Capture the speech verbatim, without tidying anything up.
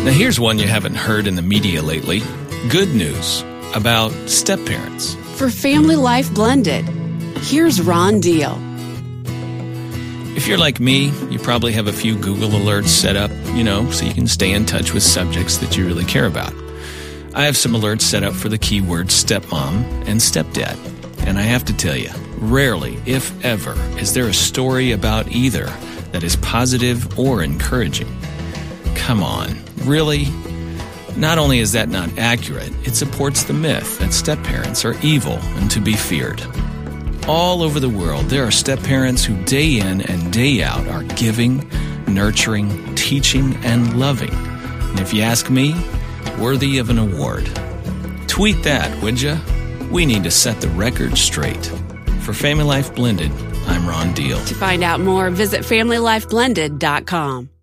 Now here's one you haven't heard in the media lately. Good news about step-parents. For Family Life Blended, here's Ron Deal. If you're like me, you probably have a few Google alerts set up, you know, so you can stay in touch with subjects that you really care about. I have some alerts set up for the keywords stepmom and stepdad. And I have to tell you, rarely, if ever, is there a story about either that is positive or encouraging. Come on, really? Not only is that not accurate, it supports the myth that step-parents are evil and to be feared. All over the world, there are step-parents who day in and day out are giving, nurturing, teaching, and loving. And if you ask me, worthy of an award. Tweet that, would ya? We need to set the record straight. For Family Life Blended, I'm Ron Deal. To find out more, visit family life blended dot com.